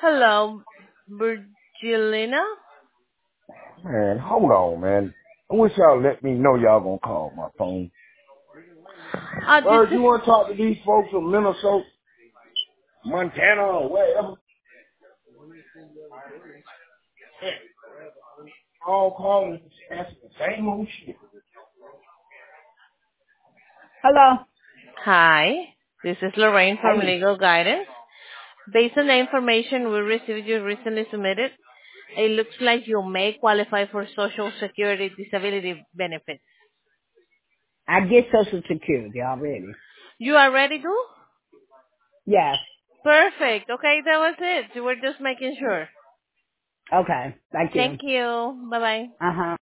Hello, Virgilina. Man, hold on, man. I wish y'all let me know y'all gonna call my phone. This Bird, is you wanna talk to these folks from Minnesota, Montana, or wherever? All calling asking the same old shit. Hello. Hi. This is Lorraine from Hey. Legal Guidance. Based on the information we received you recently submitted, it looks like you may qualify for Social Security disability benefits. I get Social Security already. You are ready to? Yes. Perfect. Okay, that was it. We were just making sure. Okay. Thank you. Thank you. Bye bye. Uh huh.